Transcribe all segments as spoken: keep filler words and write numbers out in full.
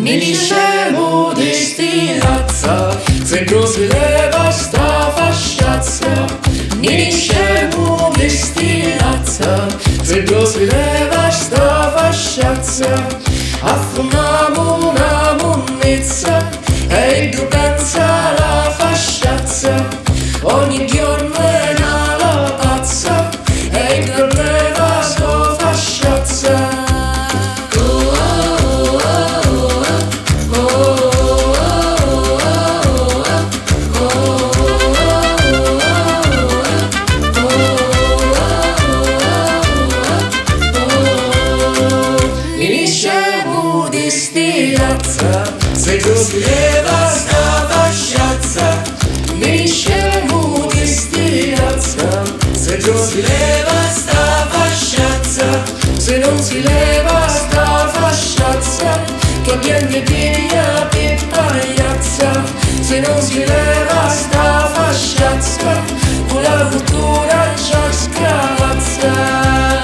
Miniscemo distillazza, sempre si leva sta fasciazza. Miniscemo distillazza, sempre si leva sta fasciazza. Affumiamo una monnezza e tu pensa la fasciazza. Ogni giorno è una pazza e il problema sto fasciazza. Miniscemo distillazza, se tu si leva sta fasciazza. Miniscemo distillazza, se tu si leva sta fasciazza. Se non si leva sta fasciazza, che viene via per pagliazza. Se non si leva sta fasciazza, con la cultura ci scalazza.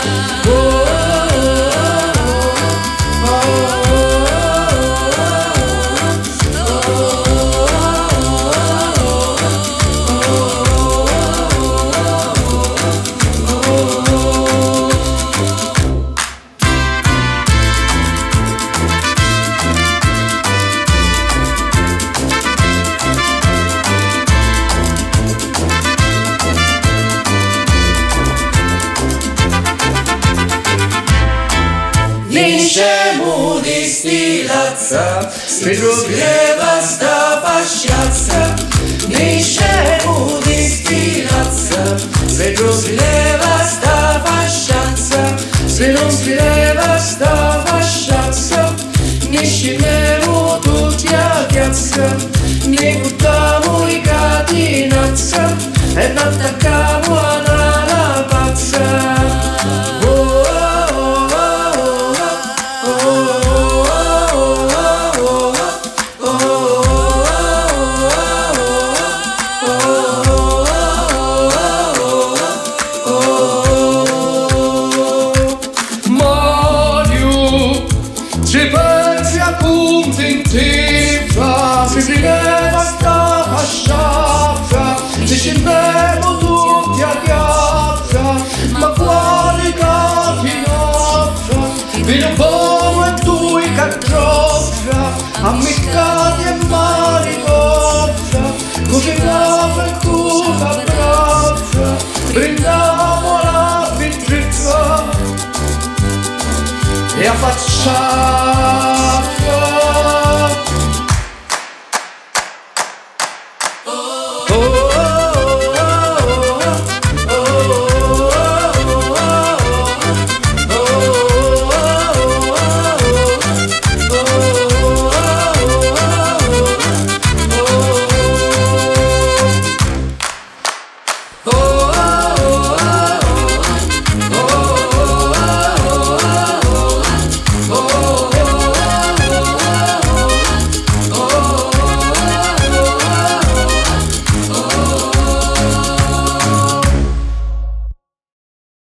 Miniscemo distillazza, se tu si leva sta fasciazza. Miniscemo distillazza, se tu si leva sta fasciazza. Se non si leva sta fasciazza, ne scendiamo tutti a piazza. Ne buttiamo i catinazza e ne attacchiamo alla pazza. Ci pensi appunto in tibia, se si leva sta fasciata, ci scendiamo tutti a piazza, ma quale catinozza, fino a poco e tu i carrozza, ammiccati e maricozza, così brava e tu t'abbraccia, brindiamo la vitrezza e a faccia